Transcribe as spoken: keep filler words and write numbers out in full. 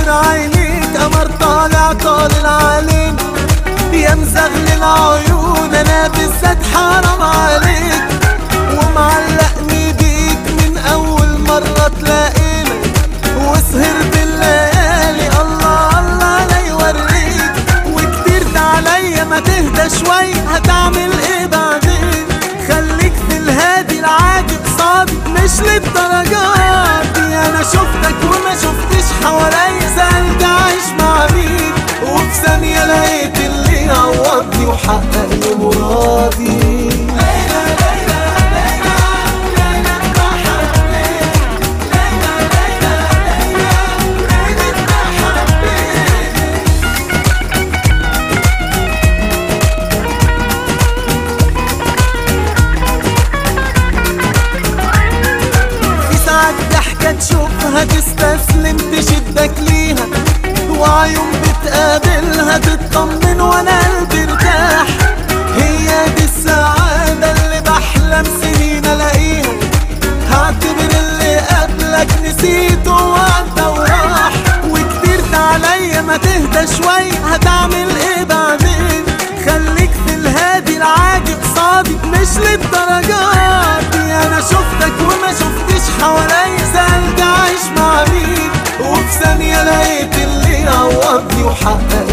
نور عينيك قمر طالع طالع علينا، يا مزغلل عيون انا بالذات حرام عليك، ومعلقني بيك من اول مرة تلاقينا، وسهرت الليالي الله الله لا يوريك، وكترت عليا ما تهدى شوي هتعمل ايه بعدين؟ خليك في الهادي العادي قصادي مش للدرجات دي، انا شفتك وما شفتش حواليا سألت عايش مع مين، وفي ثانية لقيت اللي يعوضني وحقق لي مرادي. ضحكة تشوفها تستسلم تشدك ليها، وعيون بتقابلها تطمن وانا قلبي ارتاح، هي دي السعادة اللي بحلم سنين الاقيها، هعتبر اللي قبلك نسيته وعدى وراح، وكترت عليا ما تهدى شوي هتعمل ايه بعدين؟ خليك في الهادي العادي قصادي مش للدرجات دي، انا شفتك وما شفتش حواليا سألت عايش مع مين، وفي ثانية لقيت اللي يعوضني وحقق